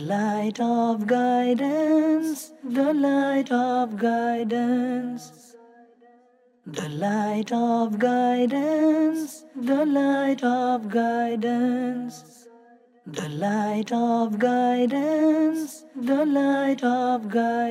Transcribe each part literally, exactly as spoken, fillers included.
light of guidance, the light of guidance, the light of guidance, the light of guidance, the light of guidance, the light of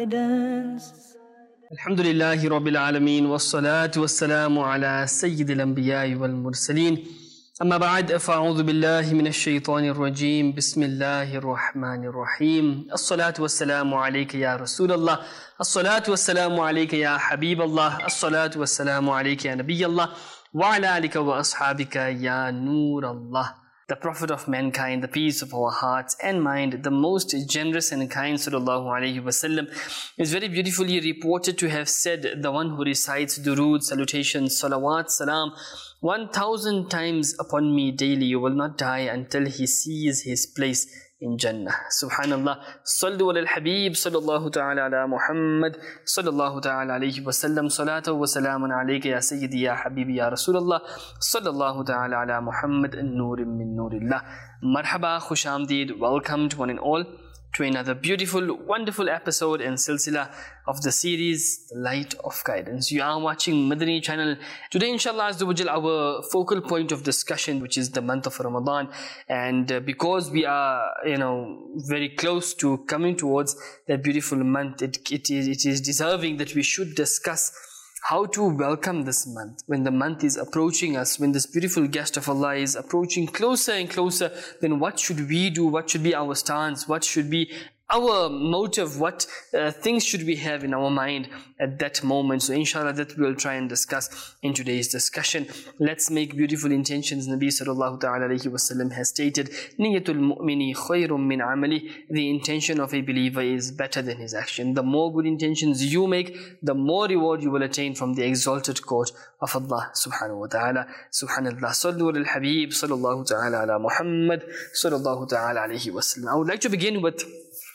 guidance. Alhamdulillahi Rabbil Alameen, wassalatu wassalamu ala Sayyidil Anbiya'i wal Mursaleen. Amma ba'd, fa'udhu billahi minash shaitanir rajeem. Bismillahir Rahmanir Rahim. As-salatu wassalamu alayka ya Rasulallah. As-salatu wassalamu alayka ya Habiballah. As-salatu wassalamu alayka ya Nabiyallah. Wa ala alika wa ashabika ya Noorallah. The Prophet of mankind, the peace of our hearts and mind, the most generous and kind sallallahu alayhi wasallam, is very beautifully reported to have said, the one who recites durood, salutations, salawat, salam, one thousand times upon me daily, you will not die until he sees his place in Jannah. Subhanallah. Sallu ala al-Habib, sallallahu ta'ala ala Muhammad, sallallahu ta'ala alayhi wa sallam, salatu wa salamun alayka ya Sayyidi ya Habibi ya Rasulallah, sallallahu ta'ala ala Muhammad, nurim min nurillah. Marhaba, khush amdeed, welcomed one and all to another beautiful, wonderful episode and silsila of the series, The Light of Guidance. You are watching Madani channel. Today, inshallah, azawajal, our focal point of discussion, which is the month of Ramadan. And uh, because we are, you know, very close to coming towards that beautiful month, it, it, is, it is deserving that we should discuss how to welcome this month. When the month is approaching us, when this beautiful guest of Allah is approaching closer and closer, then what should we do? What should be our stance? What should be our motive? What uh, things should we have in our mind at that moment? So inshallah, that we'll try and discuss in today's discussion. Let's make beautiful intentions. Nabi sallallahu ta'ala alayhi wa sallam has stated, Niyatul mu'mini khayrun min amali. The intention of a believer is better than his action. The more good intentions you make, the more reward you will attain from the exalted court of Allah subhanahu wa ta'ala. Subhanallah. Sallu ala al-Habib, sallallahu ta'ala ala Muhammad, sallallahu ta'ala alayhi wa sallam. I would like to begin with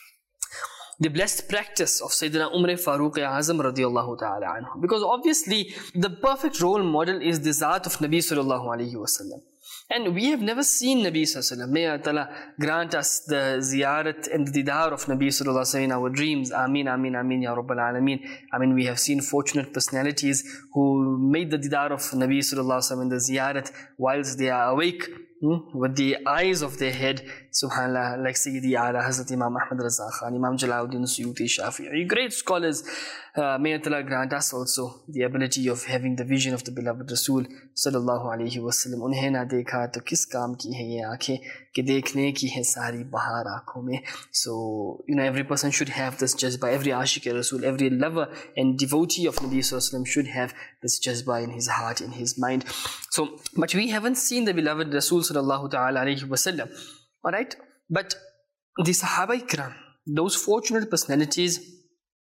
the blessed practice of Sayyidina Umar Farooq Azam radiyallahu ta'ala anhu. Because obviously, the perfect role model is the Zat of Nabi sallallahu alayhi wa sallam. And we have never seen Nabi sallallahu alayhi wa sallam. May Allah grant us the ziyarat and the didar of Nabi sallallahu alayhi wa sallam in our dreams. Ameen, ameen, ameen, ya Rabbal Alameen. I mean, we have seen fortunate personalities who made the didar of Nabi sallallahu alayhi wa sallam in the ziyarat whilst they are awake, Hmm? with the eyes of their head, subhanallah, like Sayyidi Ala, Hazrat Imam Ahmad Raza Khan, Imam Jalaluddin Suyuti Shafi'i, great scholars. Uh, may Allah grant us also the ability of having the vision of the beloved Rasul sallallahu alayhi wa sallam. Unhe na dekha to kis kaam ki hai ye aankhein ke dekhne ki hai sari bahar aankhon mein. So, you know, every person should have this jazba, every ashiq Rasul, every lover and devotee of Nabi sallallahu alayhi wa sallam should have this jazba in his heart, in his mind. So, but we haven't seen the beloved Rasul sallallahu ta'ala alayhi wa sallam. Alright? But the Sahaba Ikram, those fortunate personalities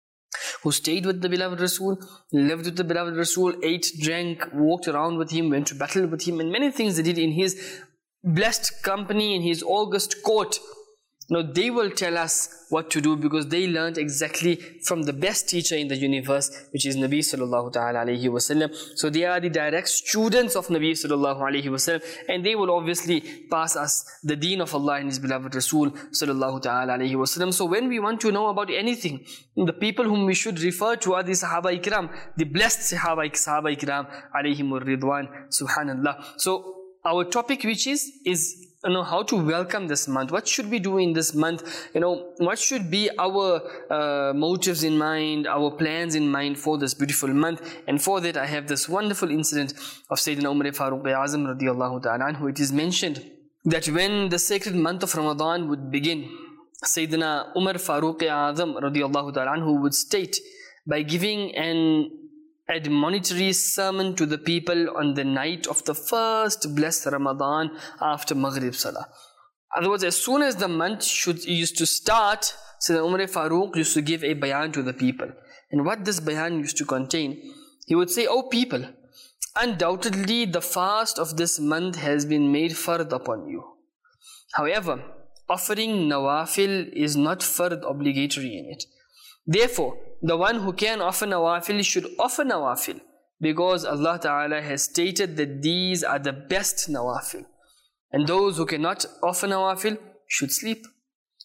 who stayed with the beloved Rasul, lived with the beloved Rasul, ate, drank, walked around with him, went to battle with him, and many things they did in his blessed company, in his august court. Now they will tell us what to do because they learned exactly from the best teacher in the universe, which is Nabi sallallahu ta'ala alayhi wa sallam. So they are the direct students of Nabi sallallahu alayhi wa sallam, and they will obviously pass us the deen of Allah and His beloved Rasul sallallahu ta'ala alayhi wa sallam. So when we want to know about anything, the people whom we should refer to are the Sahaba Ikram, the blessed Sahaba, Sahaba Ikram alayhimur ridwan, subhanallah. So our topic, which is, is you know, how to welcome this month. What should we do in this month? You know, what should be our uh, motives in mind, our plans in mind for this beautiful month? And for that, I have this wonderful incident of Sayyidina Umar Farooq Azam radiyallahu ta'ala anhu. It is mentioned that when the sacred month of Ramadan would begin, Sayyidina Umar Farooq Azam radiyallahu ta'ala anhu would state by giving an admonitory sermon to the people on the night of the first blessed Ramadan after Maghrib Salah. Otherwise, as soon as the month should, used to start, Sayyidina Umar Farooq used to give a bayan to the people. And what this bayan used to contain, he would say, "O people, undoubtedly the fast of this month has been made fard upon you. However, offering nawafil is not fard obligatory in it. Therefore, the one who can offer nawafil should offer nawafil, because Allah Ta'ala has stated that these are the best nawafil. And those who cannot offer nawafil should sleep."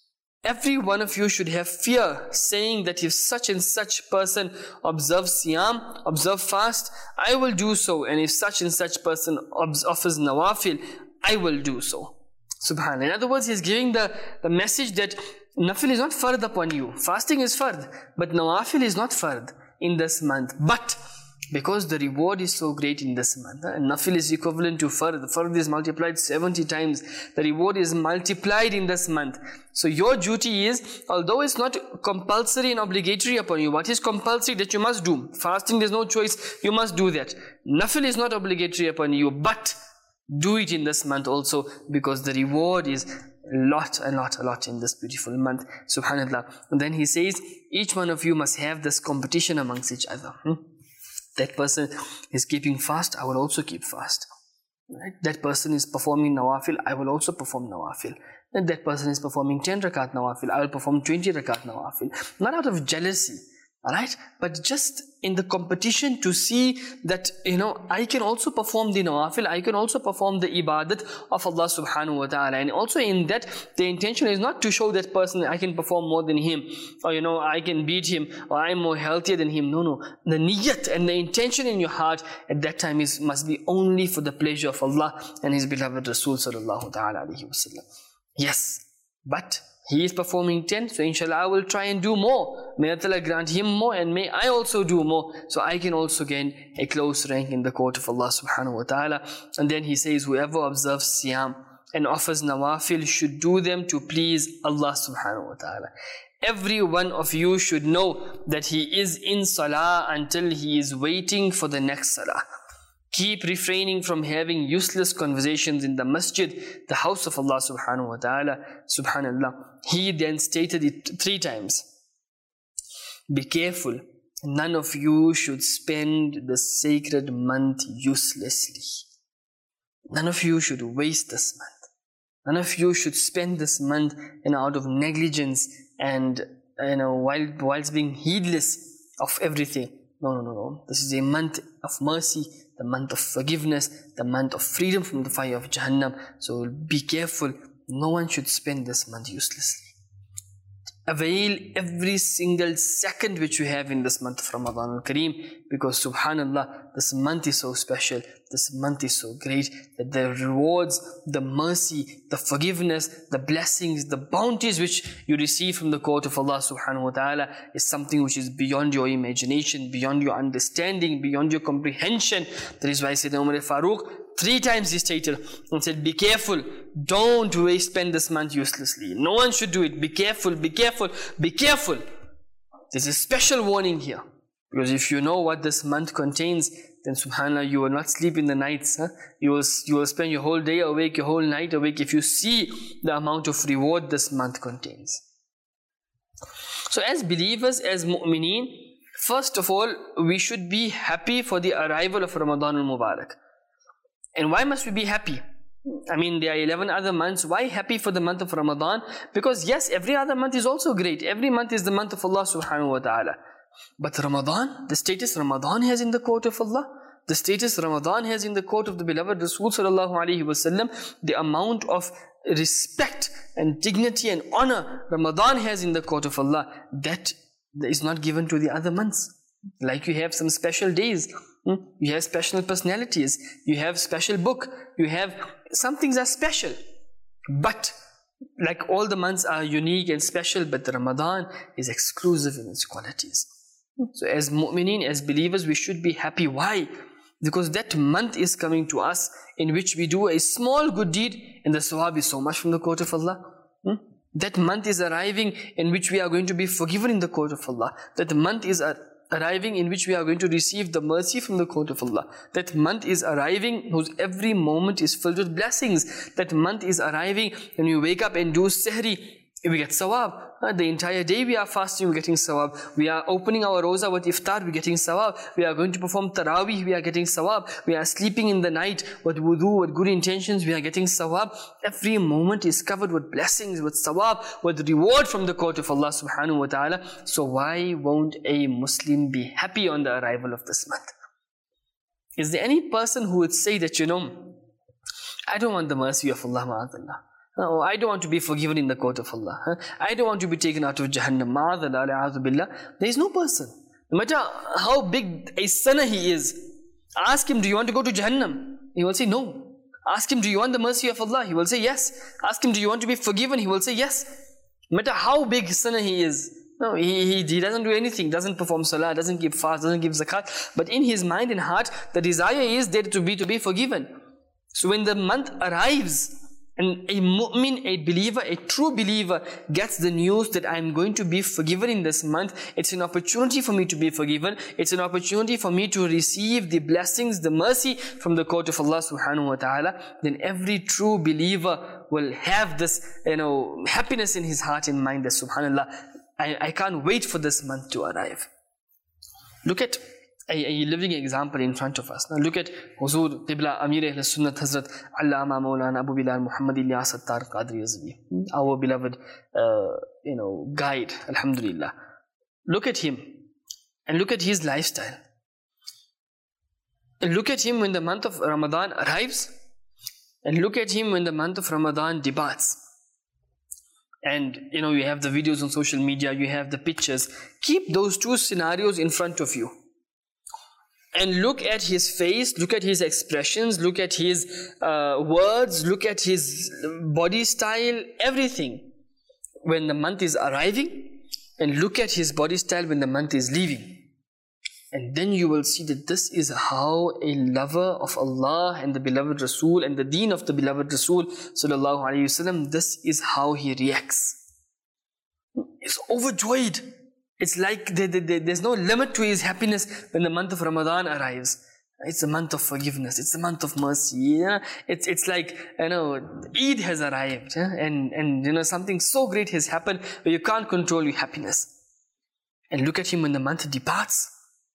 every one of you should have fear, saying that if such and such person observes siyam, observe fast, I will do so. And if such and such person offers nawafil, I will do so. Subhanallah. In other words, he's giving the, the message that nafil is not fard upon you. Fasting is fard, but nawafil is not fard in this month. But because the reward is so great in this month, and nafil is equivalent to fard, the fard is multiplied seventy times, the reward is multiplied in this month. So your duty is, although it's not compulsory and obligatory upon you, what is compulsory that you must do? Fasting, there's no choice, you must do that. Nafil is not obligatory upon you, but do it in this month also, because the reward is a lot, a lot, a lot in this beautiful month. Subhanallah. And then he says, each one of you must have this competition amongst each other. Hmm? That person is keeping fast, I will also keep fast. Right? That person is performing nawafil, I will also perform nawafil. And that person is performing ten rakat nawafil, I will perform twenty rakat nawafil. Not out of jealousy, alright? But just in the competition to see that, you know, I can also perform the nawafil, I can also perform the ibadat of Allah subhanahu wa ta'ala. And also in that, the intention is not to show that person I can perform more than him, or, you know, I can beat him, or I'm more healthier than him. No, no. The niyat and the intention in your heart at that time is must be only for the pleasure of Allah and His beloved Rasul sallallahu ta'ala alayhi wa sallam. Yes, but he is performing ten, so inshallah I will try and do more. May Allah grant him more, and may I also do more, so I can also gain a close rank in the court of Allah subhanahu wa ta'ala. And then he says, whoever observes siyam and offers nawafil should do them to please Allah subhanahu wa ta'ala. Every one of you should know that he is in salah until he is waiting for the next salah. Keep refraining from having useless conversations in the masjid, the house of Allah subhanahu wa ta'ala. Subhanallah. He then stated it three times. Be careful. None of you should spend the sacred month uselessly. None of you should waste this month. None of you should spend this month, you know, out of negligence and, you know, while whilst being heedless of everything. No, no, no, no. This is a month of mercy, the month of forgiveness, the month of freedom from the fire of Jahannam. So be careful. No one should spend this month uselessly. Avail every single second which you have in this month of Ramadan al-Kareem, because subhanallah, this month is so special, this month is so great, that the rewards, the mercy, the forgiveness, the blessings, the bounties which you receive from the court of Allah subhanahu wa ta'ala is something which is beyond your imagination, beyond your understanding, beyond your comprehension. That is why Sayyidina Umar Farooq three times he stated and said, be careful, don't waste spend this month uselessly. No one should do it. Be careful, be careful, be careful. There's a special warning here. Because if you know what this month contains, then subhanAllah, you will not sleep in the nights. Huh? You will, you will spend your whole day awake, your whole night awake, if you see the amount of reward this month contains. So as believers, as mu'mineen, first of all, we should be happy for the arrival of Ramadan al-Mubarak. And why must we be happy? I mean, there are eleven other months. Why happy for the month of Ramadan? Because yes, every other month is also great. Every month is the month of Allah subhanahu wa ta'ala. But Ramadan, the status Ramadan has in the court of Allah, the status Ramadan has in the court of the beloved Rasul sallallahu alayhi wa sallam, the amount of respect and dignity and honor Ramadan has in the court of Allah, that is not given to the other months. Like you have some special days, you have special personalities, you have special book, you have, some things are special. But like all the months are unique and special, but the Ramadan is exclusive in its qualities. So as mu'mineen, as believers, we should be happy. Why? Because that month is coming to us in which we do a small good deed and the sawab is so much from the court of Allah. Hmm? That month is arriving in which we are going to be forgiven in the court of Allah. That month is arriving in which we are going to receive the mercy from the court of Allah. That month is arriving whose every moment is filled with blessings. That month is arriving when you wake up and do sahri, we get sawab. The entire day we are fasting, we're getting sawab. We are opening our roza with iftar, we're getting sawab. We are going to perform tarawih, we are getting sawab. We are sleeping in the night with wudu, with good intentions, we are getting sawab. Every moment is covered with blessings, with sawab, with reward from the court of Allah subhanahu wa ta'ala. So why won't a Muslim be happy on the arrival of this month? Is there any person who would say that, you know, I don't want the mercy of Allah ma'adallah. Oh, I don't want to be forgiven in the court of Allah. I don't want to be taken out of Jahannam. There is no person, no matter how big a sinner he is, ask him, do you want to go to Jahannam? He will say no. Ask him, do you want the mercy of Allah? He will say yes. Ask him, do you want to be forgiven? He will say yes. No matter how big sinner he is. No, he, he, he doesn't do anything, doesn't perform salah, doesn't give fast, doesn't give zakat. But in his mind and heart, the desire is there to be, to be forgiven. So when the month arrives, and a mu'min, a believer, a true believer gets the news that I am going to be forgiven in this month, it's an opportunity for me to be forgiven. It's an opportunity for me to receive the blessings, the mercy from the court of Allah subhanahu wa ta'ala. Then every true believer will have this, you know, happiness in his heart and mind that subhanallah, I, I can't wait for this month to arrive. Look at A, a living example in front of us. Now look at Huzur Qibla Amir Ahl Sunnat Hazrat Allama Maulana Abu Bilal Muhammad Ilyas Attar Qadri Azmi, our beloved uh, you know, guide, alhamdulillah. Look at him and look at his lifestyle. And look at him when the month of Ramadan arrives, and look at him when the month of Ramadan departs. And you know, you have the videos on social media, you have the pictures. Keep those two scenarios in front of you. And look at his face, look at his expressions, look at his uh, words, look at his body style, everything when the month is arriving, and look at his body style when the month is leaving. And then you will see that this is how a lover of Allah and the beloved Rasul and the deen of the beloved Rasul sallallahu alayhi wasallam, this is how he reacts. He's overjoyed. It's like there, there, there's no limit to his happiness when the month of Ramadan arrives. It's the month of forgiveness. It's the month of mercy. Yeah? It's it's like, you know, Eid has arrived, yeah? and and you know, something so great has happened where you can't control your happiness. And look at him when the month departs.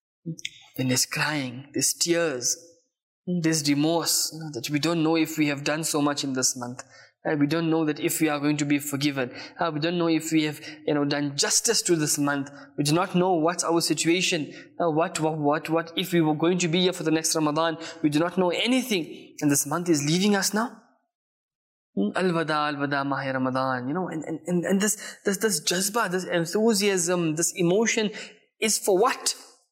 Then there's crying, there's tears, there's remorse, you know, that we don't know if we have done so much in this month. Uh, we don't know that if we are going to be forgiven. Uh, we don't know if we have, you know, done justice to this month. We do not know what's our situation. Uh, what, what, what, what if we were going to be here for the next Ramadan? We do not know anything. And this month is leaving us now. Al-Wada, Al-Wada, Mahi Ramadan. You know, and, and, and this, this, this jazba, this enthusiasm, this emotion is for what?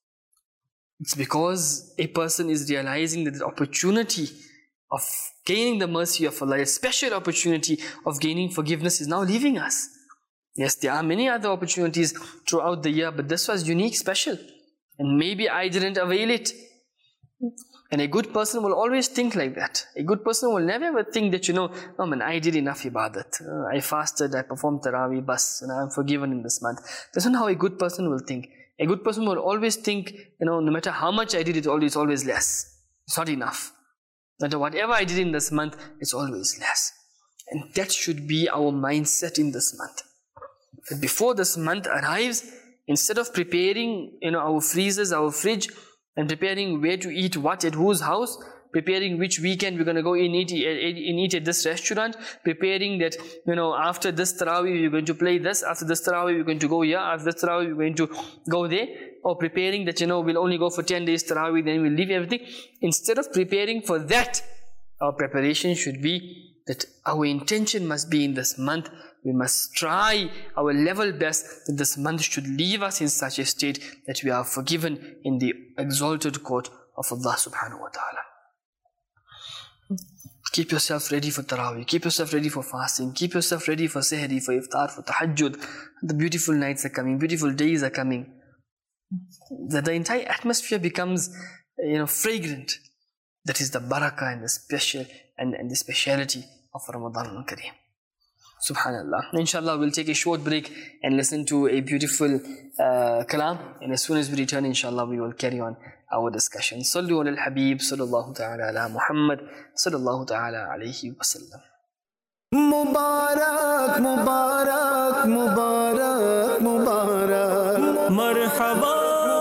It's because a person is realizing that the opportunity of gaining the mercy of Allah, a special opportunity of gaining forgiveness is now leaving us. Yes, there are many other opportunities throughout the year, but this was unique, special. And maybe I didn't avail it. And a good person will always think like that. A good person will never ever think that, you know, oh man, I did enough ibadat. Uh, I fasted, I performed tarawih, bas, and I'm forgiven in this month. That's not how a good person will think. A good person will always think, you know, no matter how much I did, it's always, it's always less. It's not enough. No matter whatever I did in this month, it's always less. And that should be our mindset in this month. That before this month arrives, instead of preparing, you know, our freezers, our fridge, and preparing where to eat what at whose house, preparing which weekend we're going to go in eat, in eat at this restaurant, preparing that, you know, after this tarawih we're going to play this, after this tarawih we're going to go here, after this tarawih we're going to go there, or preparing that, you know, we'll only go for ten days tarawih, then we'll leave everything. Instead of preparing for that, our preparation should be that our intention must be in this month, we must try our level best that this month should leave us in such a state that we are forgiven in the exalted court of Allah subhanahu wa ta'ala. Keep yourself ready for tarawih, keep yourself ready for fasting, keep yourself ready for sehri, for iftar, for tahajjud. The beautiful nights are coming, beautiful days are coming. That the entire atmosphere becomes, you know, fragrant. That is the barakah and the special and, and the speciality of Ramadan al-Kareem. Subhanallah. Inshallah, we'll take a short break and listen to a beautiful uh, kalam. And as soon as we return, inshallah, we will carry on our discussion. Sallu ala al-Habib, sallallahu ta'ala ala Muhammad, sallallahu ta'ala alayhi wa sallam. Mubarak, Mubarak, Mubarak, Mubarak, Marhaba.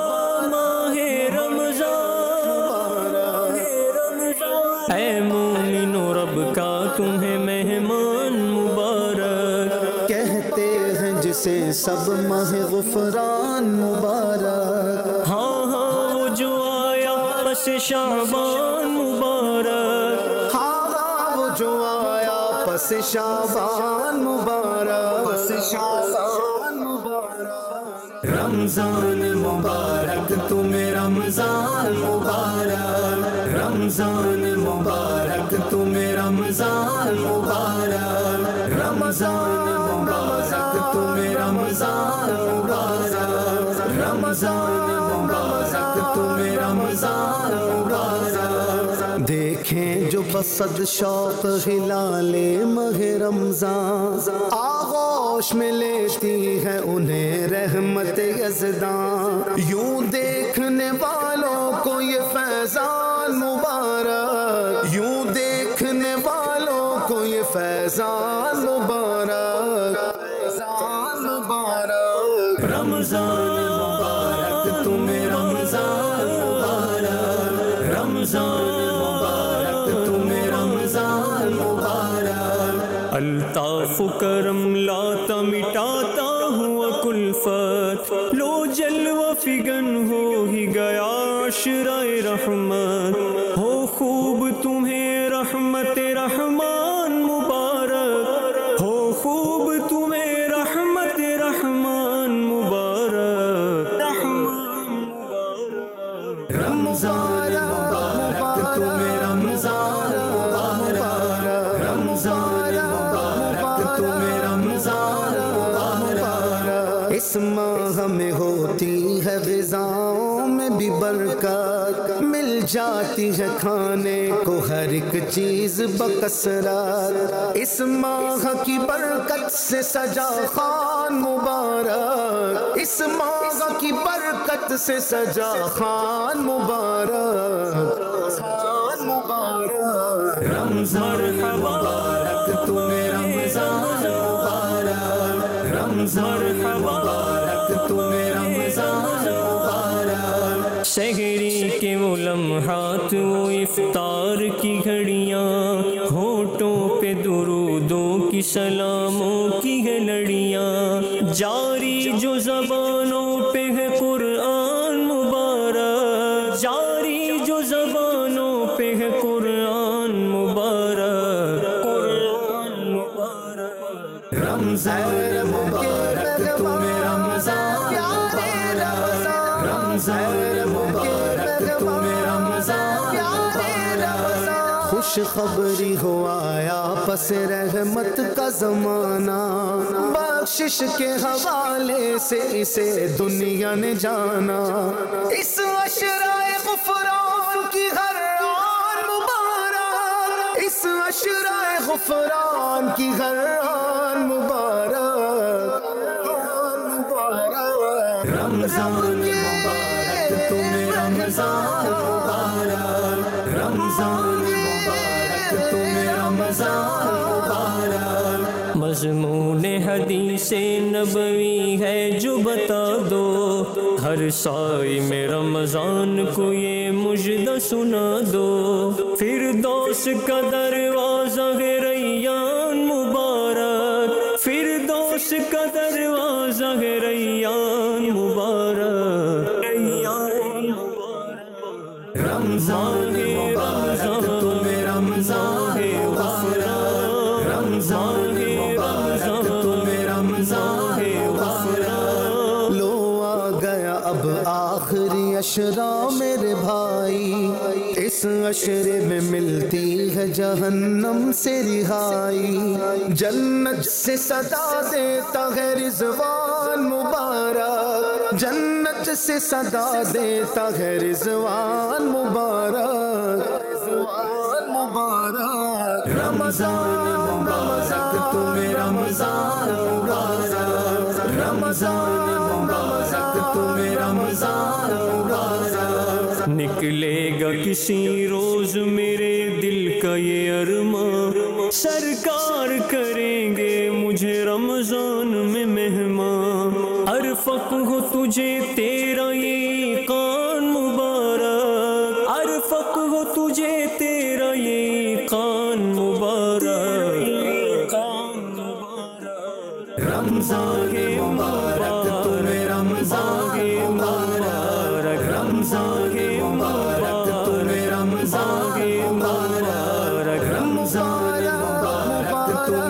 तुम्हें मेहमान मुबारक कहते हैं जिसे सब माह गुफरान मुबारक हाँ हाँ वो जो आया पस शाबान मुबारक हाँ हाँ वो जो आया पस بس شعبان مبارک، بس شعبان مبارک، رمضان مبارک تمہیں رمضان مبارک، رمضان مبارک تمہیں رمضان مبارک، رمضان مبارک تمہیں رمضان مبارک، رمضان مبارک تمہیں رمضان مبارک۔ دیکھیں جو بصد شوق ہلال ماہ رمضان، آغوش میں لیتی ہے انہیں رحمت یزداں، یوں دیکھنے والوں کو یہ فیضان مبارک، یوں دیکھنے والوں کو یہ فیضان مبارک، فیضان مبارک، رمضان مبارک تمہیں رمضان مبارک، رمضان مبارک تمہیں رمضان مبارک۔ الطاف و کرم لاتا مٹاتا ہوا کلفت، لو جلوہ فگن ہو ہی گیا عشرۂ رحمت، ہو خوب تمہیں رحمت رحمان مبارک، ہو خوب تمہیں رحمت رحمان مبارک، رحمان مبارک، رمضان مبارک تمہیں رمضان مبارک، رمضان مبارک تمہیں رمضان مبارک۔ اس ماہ میں ہوتی ہے غذاؤں میں بھی برکت، مل جاتی ہے کھانے کو ہر ایک چیز بکثرت، اس ماہ کی برکت سے سجا خان مبارک، اس ماہ کی برکت سے سجا خان مبارک، خان مبارک، رمضان مبارک تمہیں رمضان مبارک، رمضان مبارک تمہیں رمضان مبارک۔ شہری کے وہ لمحات، وہ افطار کی گھڑیاں، ہونٹوں پہ درودوں کی سلاموں کی ہے لڑیاں، جاری جو زبانوں پہ ہے قرآن مبارک، جاری جو زبانوں پہ ہے قرآن مبارک، قرآن مبارک، رمضان مبارک تمہیں رمضان مبارک، رمضان مبارک تمہیں رمضان مبارک۔ خوش خبری ہو آیا پس رحمت کا زمانہ، بخشش کے حوالے سے اسے دنیا نے جانا، اس عشرۂ غفران کی ہر آن مبارک، اس عشرۂ غفران کی ہر آن مبارک، رمضان مبارک تمہیں رمضان مبارک، رمضان مبارک تمہیں رمضان مبارک۔ مضمون حدیث نبوی ہے جو بتا دو، ہر سائی میں رمضان کو یہ مجدہ سنا دو، فردوس کا دروازہ ہے ریان مبارک، فردوس کا دروازہ ہے ریان مبارک، ریان مبارک، رمضان مبارک تمہیں رمضان غفران، رمضان مبارک تمہیں رمضان غفران۔ لو آ گیا اب آخری عشرہ میرے بھائی، اس عشرے میں ملتی ہے جہنم سے رہائی، جنت سے صدا دیتا ہے رضوان مبارک، جنت سے صدا دیتا ہے رضوان مبارک، رضوان مبارک، رمضان مبارک تمہیں رمضان مبارک، رمضان مبارک تمہیں رمضان مبارک۔ نکلے گا کسی روز میرے دل کا یہ ارمان، سرکار کریں گے مجھے رمضان میں مہمان، ارفق ہو تجھے تیرا یہ ایقان مبارک، ارفق ہو تجھے تیرا یہ ایقان مبارک، رمضان مبارک تمہیں رمضان مبارک، رمضان مبارک تمہیں رمضان مبارک، رمضان مبارک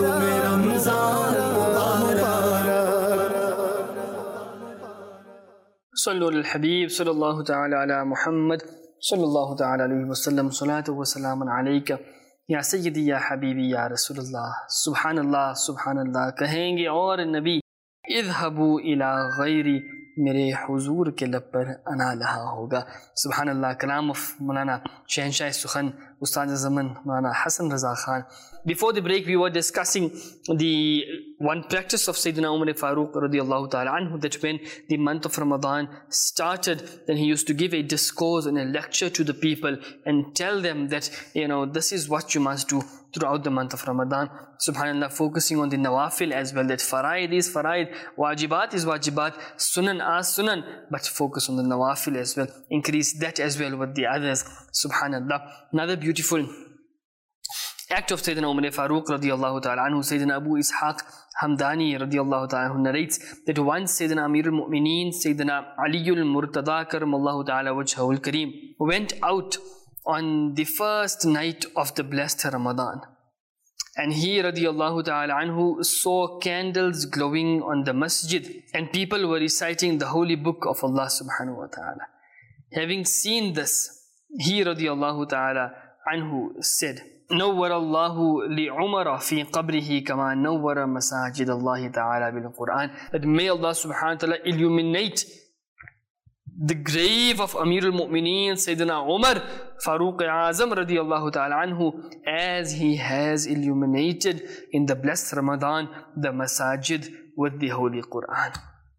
तुम्हें Ramzan Sallu al Habib, sallallahu ta'ala ala Muhammad, sallallahu ta'ala alayhi wa sallam, salatu wa salamun alayka, ya Sayyidi, ya Habibi, ya Rasulullah, Subhanallah, Subhanallah, kahenge aur Nabi, idhabu ila ghayri, mere huzur ke lab par ana laha hoga. Subhanallah, kalam of Maulana Shahanshah Sukhan, Ustad Zaman, Maulana Hassan Raza Khan. Before the break, we were discussing the one practice of Sayyidina Umar Farooq radiallahu ta'ala anhu, that when the month of Ramadan started, then he used to give a discourse and a lecture to the people and tell them that, you know, this is what you must do throughout the month of Ramadan. Subhanallah, focusing on the nawafil as well, that faraid is faraid, wajibat is wajibat, sunan as sunan, but focus on the nawafil as well. Increase that as well with the others. Subhanallah. Another beautiful act of Sayyidina Umar Farooq radiallahu ta'ala anhu, Sayyidina Abu Ishaq Hamdani radiallahu ta'ala anhu narrates that once Sayyidina Amir al-Mu'mineen, Sayyidina Aliyul Murtada karamallahu ta'ala wajhahul kareem, went out on the first night of the blessed Ramadan. And he radiallahu ta'ala anhu saw candles glowing on the masjid and people were reciting the holy book of Allah subhanahu wa ta'ala. Having seen this, he radiallahu ta'ala anhu said, نور الله لعمر في قبره كما نور مساجد الله تعالى بالقرآن. That may Allah subhanahu wa ta'ala illuminate the grave of Amir al-Mu'mineen Sayyidina Umar Farooq Azam radiyallahu ta'ala anhu, as he has illuminated in the blessed Ramadan the masajid with the holy Quran.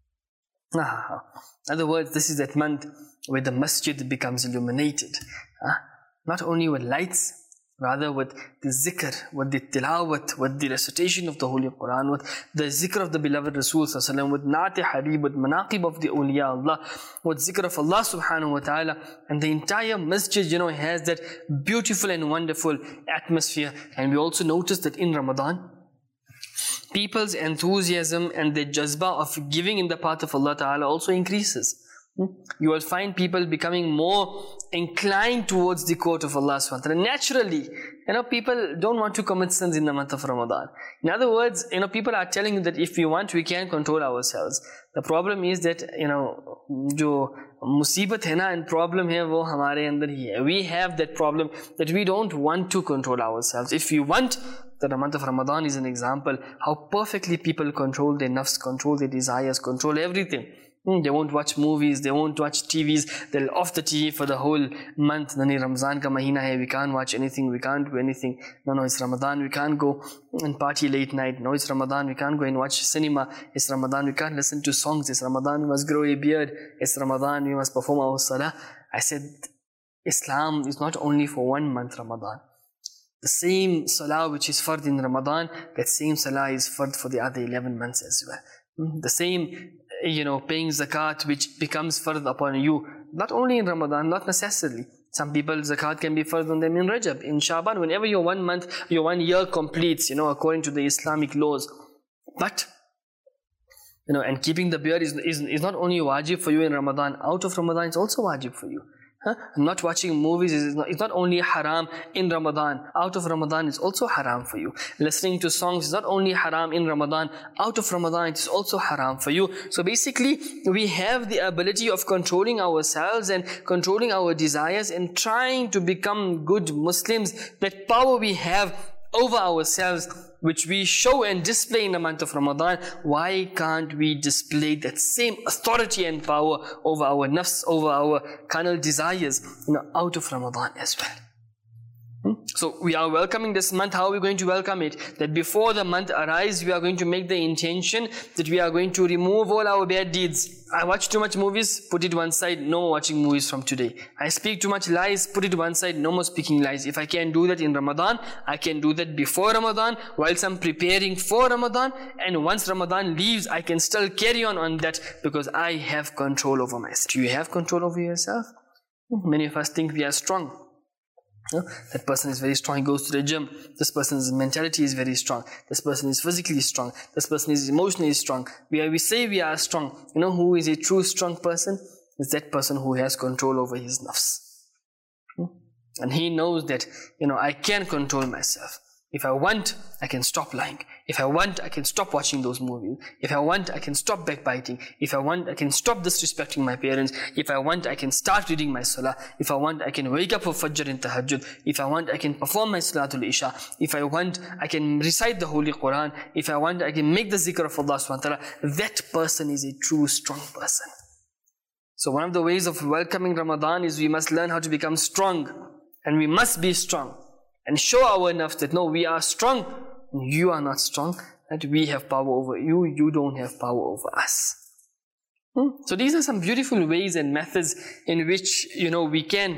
Ah, in other words, this is that month where the masjid becomes illuminated. Ah, not only with lights, rather with the zikr, with the tilawat, with the recitation of the Holy Quran, with the zikr of the beloved Rasul sallallahu, with Naati Habib, with manaqib of the awliya Allah, with zikr of Allah subhanahu wa ta'ala. And the entire masjid, you know, has that beautiful and wonderful atmosphere. And we also notice that in Ramadan, people's enthusiasm and the jazba of giving in the path of Allah ta'ala also increases. You will find people becoming more inclined towards the court of Allah subhanahu wa ta'ala. Naturally, you know, people don't want to commit sins in the month of Ramadan. In other words, you know, people are telling you that if we want, we can control ourselves. The problem is that, you know, jo musibat hai na, and problem hai, wo hamare andar hi hai. We have that problem that we don't want to control ourselves. If we want, the month of Ramadan is an example how perfectly people control their nafs, control their desires, control everything. They won't watch movies, they won't watch T Vs, they'll off the T V for the whole month. Nani Ramzan ka mahina hai, we can't watch anything, we can't do anything. No, no, it's Ramadan, we can't go and party late night. No, it's Ramadan, we can't go and watch cinema. It's Ramadan, we can't listen to songs. It's Ramadan, we must grow a beard. It's Ramadan, we must perform our salah. I said, Islam is not only for one month Ramadan. The same salah which is fard in Ramadan, that same salah is fard for the other eleven months as well. The same, you know, paying zakat which becomes fard upon you, not only in Ramadan, not necessarily. Some people, zakat can be fard on them in Rajab, in Shaban, whenever your one month, your one year completes, you know, according to the Islamic laws. But, you know, and keeping the beard is, is, is not only wajib for you in Ramadan, out of Ramadan it's also wajib for you. Huh? Not watching movies is not, it's not only haram in Ramadan, out of Ramadan it's also haram for you. Listening to songs is not only haram in Ramadan, out of Ramadan it's also haram for you. So basically, we have the ability of controlling ourselves and controlling our desires and trying to become good Muslims. That power we have over ourselves, which we show and display in the month of Ramadan. Why can't we display that same authority and power over our nafs, over our carnal desires, you know, out of Ramadan as well? So we are welcoming this month. How are we going to welcome it? That before the month arrives, we are going to make the intention that we are going to remove all our bad deeds. I watch too much movies, put it one side, no more watching movies from today. I speak too much lies, put it one side, no more speaking lies. If I can do that in Ramadan, I can do that before Ramadan, whilst I'm preparing for Ramadan, and once Ramadan leaves, I can still carry on on that because I have control over myself. Do you have control over yourself? Many of us think we are strong. You know, that person is very strong, he goes to the gym. This person's mentality is very strong. This person is physically strong. This person is emotionally strong. We, are, we say we are strong. You know who is a true strong person? It's that person who has control over his nafs. Hmm? And he knows that, you know, I can control myself. If I want, I can stop lying. If I want, I can stop watching those movies. If I want, I can stop backbiting. If I want, I can stop disrespecting my parents. If I want, I can start reading my salah. If I want, I can wake up for fajr and tahajjud. If I want, I can perform my salatul isha. If I want, I can recite the Holy Quran. If I want, I can make the zikr of Allah subhanahu wa ta'ala. That person is a true strong person. So one of the ways of welcoming Ramadan is we must learn how to become strong. And we must be strong. And show our nafs that no, we are strong. And you are not strong. That we have power over you. You don't have power over us. Hmm? So these are some beautiful ways and methods in which, you know, we can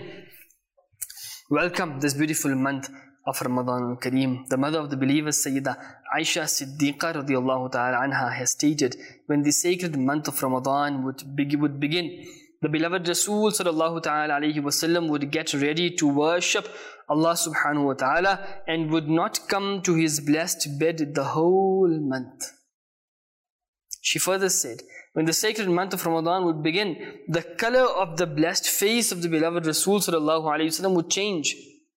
welcome this beautiful month of Ramadan al-Kareem. The mother of the believers, Sayyidah Aisha Siddiqa radiallahu ta'ala anha, has stated, when the sacred month of Ramadan would, be would begin, the beloved Rasul sallallahu ta'ala alayhi wasallam would get ready to worship Allah subhanahu wa ta'ala and would not come to his blessed bed the whole month. She further said, when the sacred month of Ramadan would begin, the color of the blessed face of the beloved Rasul sallallahu alayhi wasallam would change.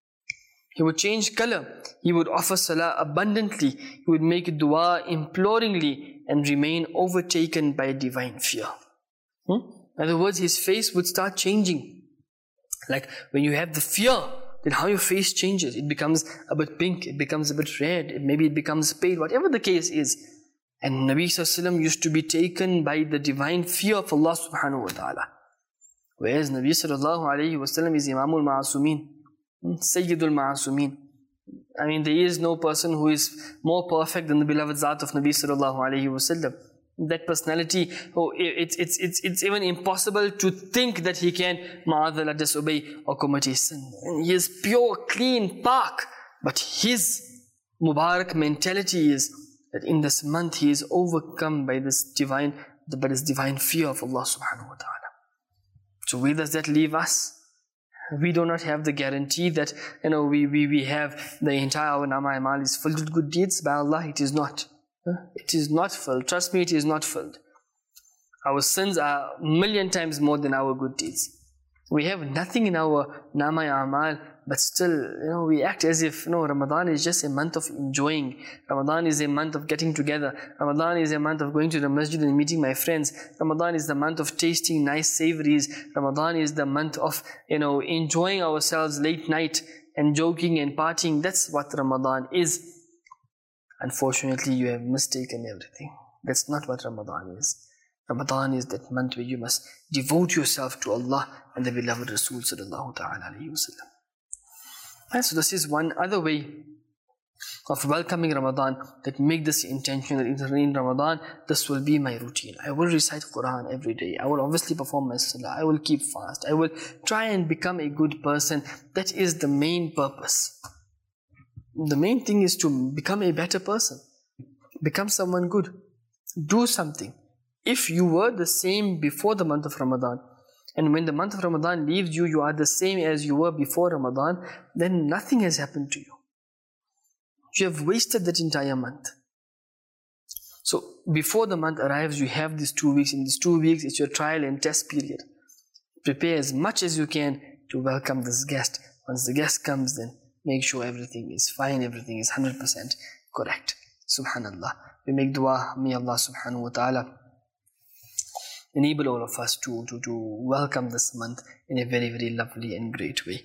He would change color. He would offer salah abundantly. He would make dua imploringly and remain overtaken by divine fear. Hmm? In other words, his face would start changing. Like when you have the fear, then how your face changes. It becomes a bit pink, it becomes a bit red, maybe it becomes pale, whatever the case is. And Nabi Sallallahu Alaihi Wasallam used to be taken by the divine fear of Allah subhanahu wa ta'ala. Whereas Nabi Sallallahu Alaihi Wasallam is Imamul Ma'asumeen, Sayyidul Ma'asumeen. I mean, there is no person who is more perfect than the beloved Zat of Nabi Sallallahu Alaihi Wasallam. That personality, oh, it's, it's, it's, it's even impossible to think that he can ma'adhallah disobey or commit a sin. And he is pure, clean, pak. But his Mubarak mentality is that in this month he is overcome by this divine, by this divine fear of Allah subhanahu wa ta'ala. So where does that leave us? We do not have the guarantee that, you know, we, we, we have the entire our nama amal is filled with good deeds. By Allah, it is not. It is not filled. Trust me, it is not filled. Our sins are a million times more than our good deeds. We have nothing in our nama amal, but still, you know, we act as if, you know, Ramadan is just a month of enjoying. Ramadan is a month of getting together. Ramadan is a month of going to the masjid and meeting my friends. Ramadan is the month of tasting nice savories. Ramadan is the month of, you know, enjoying ourselves late night and joking and partying. That's what Ramadan is. Unfortunately, you have mistaken everything. That's not what Ramadan is. Ramadan is that month where you must devote yourself to Allah and the beloved Rasul sallallahu ta'ala alayhi wa sallam. And so this is one other way of welcoming Ramadan, that make this intention that in Ramadan, this will be my routine. I will recite Quran every day. I will obviously perform my salah. I will keep fast. I will try and become a good person. That is the main purpose. The main thing is to become a better person. Become someone good. Do something. If you were the same before the month of Ramadan, and when the month of Ramadan leaves you, you are the same as you were before Ramadan, then nothing has happened to you. You have wasted that entire month. So before the month arrives, you have these two weeks. In these two weeks, it's your trial and test period. Prepare as much as you can to welcome this guest. Once the guest comes, then make sure everything is fine, everything is one hundred percent correct. Subhanallah. We make dua, may Allah subhanahu wa ta'ala enable all of us to, to, to welcome this month in a very, very lovely and great way.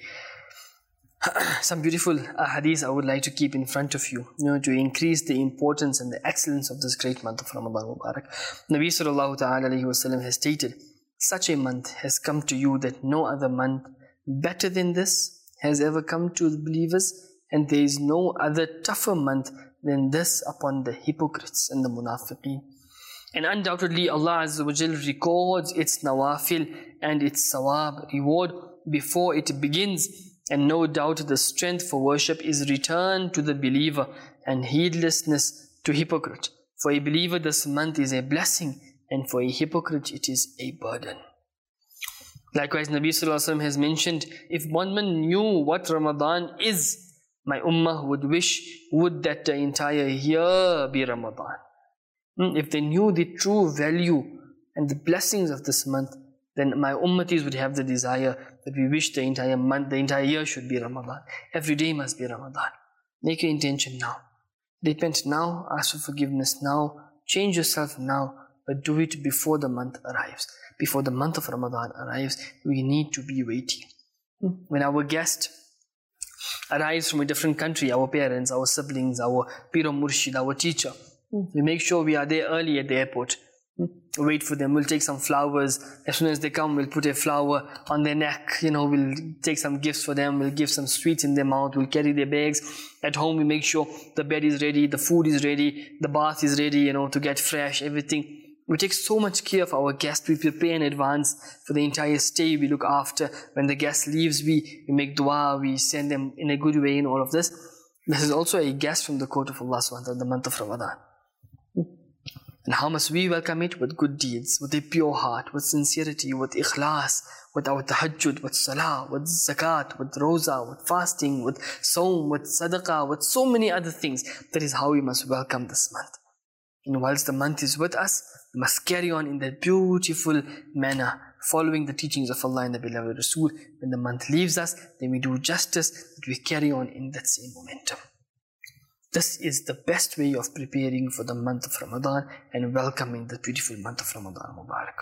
Some beautiful uh, hadith I would like to keep in front of you, you know, to increase the importance and the excellence of this great month of Ramadan Mubarak. Nabi sallallahu ta'ala alayhi wa sallam has stated, such a month has come to you that no other month better than this has ever come to the believers, and there is no other tougher month than this upon the hypocrites and the munafiqeen. And undoubtedly Allah Azza wa Jal records its nawafil and its sawab reward before it begins, and no doubt the strength for worship is returned to the believer and heedlessness to hypocrite. For a believer this month is a blessing, and for a hypocrite it is a burden. Likewise, Nabi Sallallahu Alaihi Wasallam has mentioned, if one man knew what Ramadan is, my ummah would wish, would that the entire year be Ramadan. If they knew the true value and the blessings of this month, then my ummatis would have the desire that we wish the entire month, the entire year should be Ramadan. Every day must be Ramadan. Make your intention now. Repent now, ask for forgiveness now, change yourself now, but do it before the month arrives. Before the month of Ramadan arrives, we need to be waiting. When our guest arrives from a different country, our parents, our siblings, our Pir or Murshid, our teacher, we make sure we are there early at the airport. Wait for them, we'll take some flowers. As soon as they come, we'll put a flower on their neck. You know, we'll take some gifts for them. We'll give some sweets in their mouth. We'll carry their bags. At home, we make sure the bed is ready, the food is ready, the bath is ready, you know, to get fresh, everything. We take so much care of our guests. We prepare in advance for the entire stay. We look after. When the guest leaves, we, we make dua. We send them in a good way in all of this. This is also a guest from the court of Allah subhanahu wa ta'ala, the month of Ramadan. And how must we welcome it? With good deeds, with a pure heart, with sincerity, with ikhlas, with our tahajjud, with salah, with zakat, with roza, with fasting, with saum, with sadaqah, with so many other things. That is how we must welcome this month. And whilst the month is with us, we must carry on in that beautiful manner, following the teachings of Allah and the beloved Rasul. When the month leaves us, then we do justice, that we carry on in that same momentum. This is the best way of preparing for the month of Ramadan and welcoming the beautiful month of Ramadan Mubarak.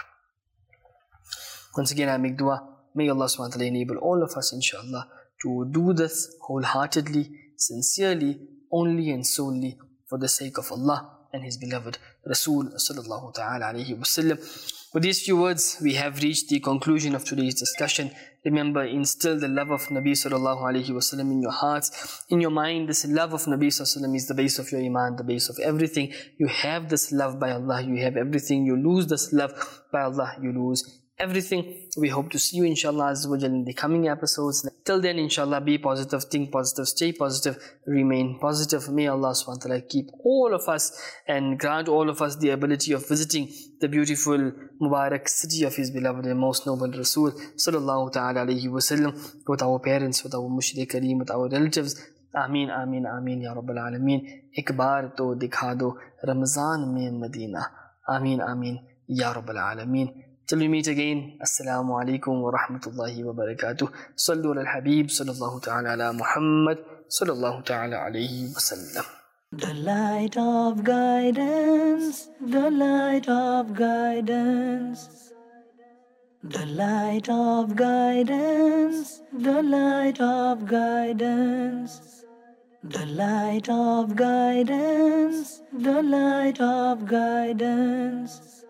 Once again, I make dua. May Allah subhanahu wa ta'ala enable all of us, inshallah, to do this wholeheartedly, sincerely, only and solely for the sake of Allah and His beloved Rasul sallallahu ta'ala alayhi wa sallam. With these few words, we have reached the conclusion of today's discussion. Remember, instill the love of Nabi sallallahu alayhi wa sallam in your hearts, in your mind. This love of Nabi sallallahu alayhi wa sallam is the base of your iman, the base of everything. You have this love by Allah, you have everything. You lose this love by Allah, you lose everything. We hope to see you, inshallah, azza wa jal, in the coming episodes. Till then, inshallah, be positive, think positive, stay positive, remain positive. May Allah subhanahu wa ta'ala keep all of us and grant all of us the ability of visiting the beautiful Mubarak city of His beloved and most noble Rasul sallallahu ta'ala alayhi wa sallam, with our parents, with our Murshid Kareem, with our relatives. Ameen, Ameen, Ameen, Ya Rabbal Alameen. Ek baar to dikha do Ramzan mein Medina. Ameen, Ameen, Ya Rabbal Alameen. Till we meet again, Assalamu alaikum wa rahmatullahi wa barakatuh. Sallu ala al-Habib, sallallahu ta'ala ala Muhammad, sallallahu ta'ala alayhi wa sallam. The light of guidance, the light of guidance. The light of guidance, the light of guidance. The light of guidance, the light of guidance.